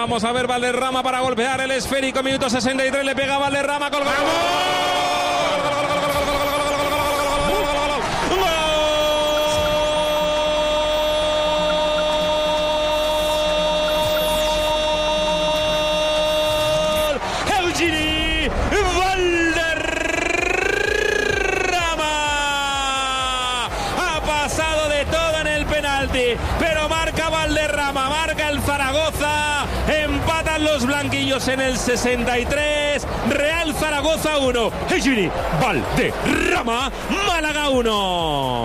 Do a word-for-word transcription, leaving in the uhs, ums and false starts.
Vamos a ver Valderrama para golpear el esférico. Minuto sesenta y tres. Le pega Valderrama. Gol, gol, gol. Eugeni Valderrama ha pasado de todo en el penalti, pero marca Valderrama, marca el Zaragoza, empatan los blanquillos en el sesenta y tres, Real Zaragoza uno, Eugeni Valderrama, Málaga uno.